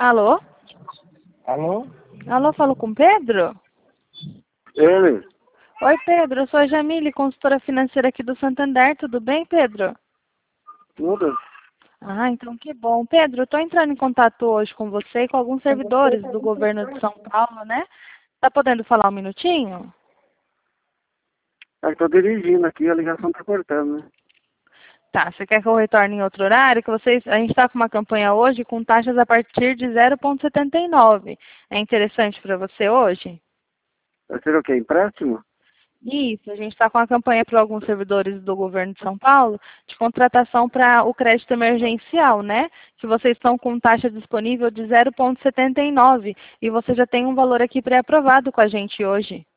Alô? Alô? Alô, falo com Pedro? Ele? Oi, Pedro, eu sou a Jamile, consultora financeira aqui do Santander. Tudo bem, Pedro? Tudo? Ah, então que bom. Pedro, eu estou entrando em contato hoje com você e com alguns servidores do governo de São Paulo, né? Tá podendo falar um minutinho? Eu tô dirigindo aqui, a ligação tá cortando, né? Tá, você quer que eu retorne em outro horário? A gente está com uma campanha hoje com taxas a partir de 0,79. É interessante para você hoje? Vai ser o quê? Empréstimo? Isso, a gente está com a campanha para alguns servidores do governo de São Paulo de contratação para o crédito emergencial, né? Que vocês estão com taxa disponível de 0,79 e você já tem um valor aqui pré-aprovado com a gente hoje.